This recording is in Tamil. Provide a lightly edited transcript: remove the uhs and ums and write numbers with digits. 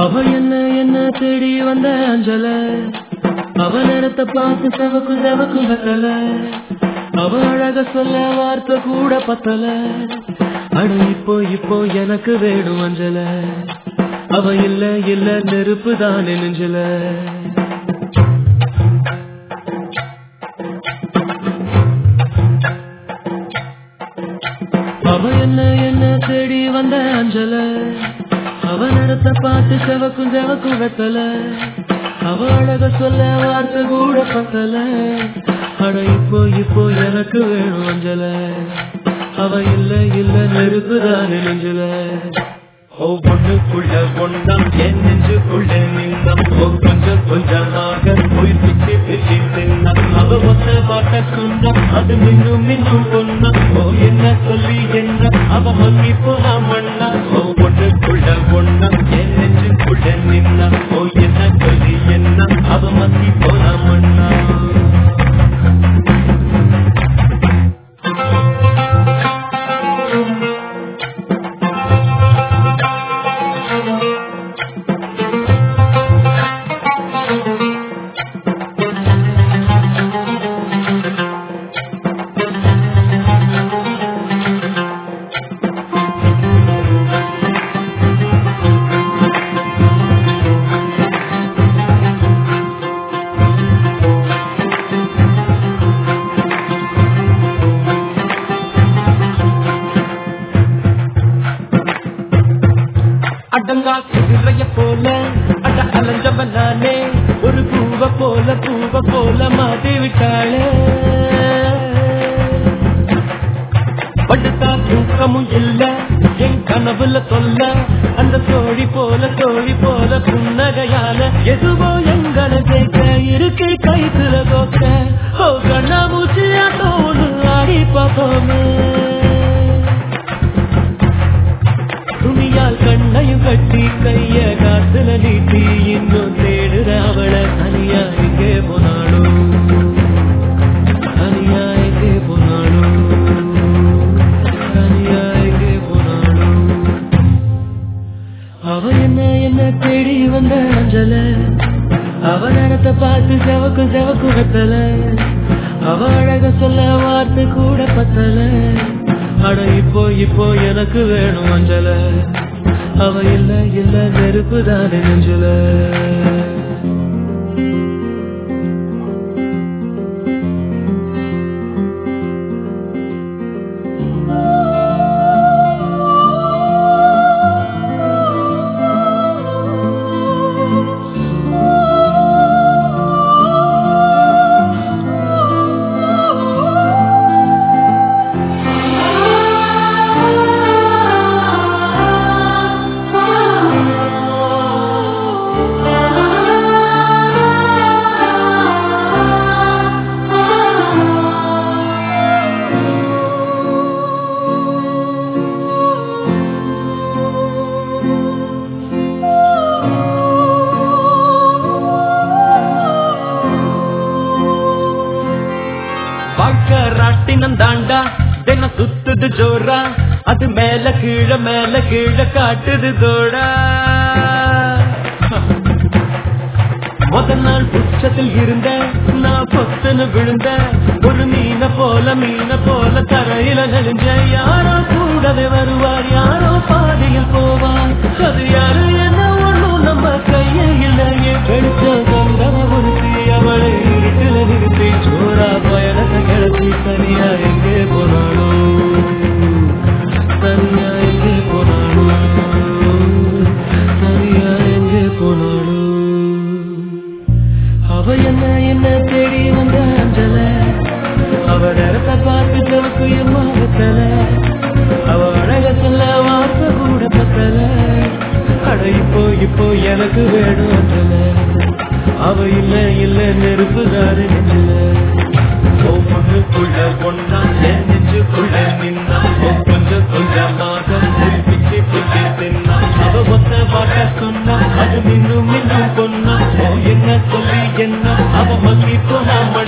அவ என்ன தேடி வந்த அஞ்சல, அவ நேரத்தை பார்த்து செவக்கு செவக்கு வெத்தல, அவ அழக சொல்ல வார்த்தை கூட பத்தல. அட இப்போ எனக்கு வேணும் அஞ்சல, அவ இல்ல நெருப்பு தானே நெஞ்சல. அவ என்ன தேடி வந்த அஞ்சல, அவ நேரத்தை பார்த்து செவக்கும் வெத்தல, அவ அழக சொல்ல வார்த்தை கூட பத்தல. அட இப்போ எனக்கு வேணும் அஞ்சல, அவ இல்ல நெருப்புதானே நெஞ்சல. ஒவ்வொன்றுக்குள்ள ஒன்றாம் என் நெஞ்சுக்குள்ள நின்னம், கொஞ்சமாக போய் பிச்சு பிச்சு தின்னம். அவ ஒத்த பாட்ட சொன்ன அது மின்னும் பொண்ணா, என்ன சொல்லி என்ன அவ மங்கி போனா மண்ணா. ஒவ்வொன்றுக்குள்ள ஒன்றாம் என் நெஞ்சுக்குள்ள நின்னம், என்ன சொல்லி என்ன அவ மங்கி போனா மண்ணா. அடங்கா குதிரைய போல அட அலஞ்சவன் நானே, ஒரு பூவ போல மாட்டி விட்டாளே. படுத்தா தூக்கமும் இல்ல என் கனவுல சொல்ல, அந்த தோழி போல புன்னகையால எதுவோ எங்களை கேட்க இருக்கு கைத்துல கோக்க. ஓ கண்ணா மூச்சியா தோணு ஆடி பார்ப்போமே, துணியால் கண்ணையும் கட்டி கைய காத்துல நீட்டி இன்னும் தேடுற அவளை. தனியா எங்கே போனாலும் அவ என்ன தேடி வந்த அஞ்சல, அவ நேரத்தை பார்த்து செவக்கு வெத்தல, அவ அழக சொல்ல வார்த்தை கூட பத்தல. அட இப்போ எனக்கு வேணும் அஞ்சல, அவ இல்ல நெருப்பு தானே நெஞ்சல. ராட்டினம் தாண்டா தின சுத்துது ஜோரா, அது மேல கீழ காட்டுது தோடா. முதல் நாள் உச்சத்தில் இருந்த நான் பொத்துன்னு விழுந்த, ஒரு மீன போல தரையில நெளிஞ்ச. யாரோ கூடவே வருவார், யாரோ பாதையில் போவார், அது யாரு என்ன ஒண்ணும் நம்ம கையே இல்லையே. வெளிச்ச கண்டவ ஒருத்தி அவளை இருட்டுல நிறுத்தி ஜோரா பயணத்தை கிளப்பி தனியா எங்கே போனாலும் அவ என்ன தேடி வந்த அஞ்சல, அவ நேரத்தை பார்த்து செவக்கு எம்மாகத்தல, அவ அழக சொல்ல வார்த்தை கூட பத்தல. அட இப்போ எனக்கு வேணும் அஞ்சல, அவ இல்ல நெருப்பு தாரு நெஞ்சல. ஒவ்வொன்றுக்குள்ள ஒன்னா என் நெஞ்சுக்குள்ள நின்னா, கொஞ்சமாக பிச்சு தின்னா. அவ ஒத்த பாட்ட சொன்னா அது மின்னும் பொண்ணா, என்ன சொல்லி என்ன அவ மங்கி போனா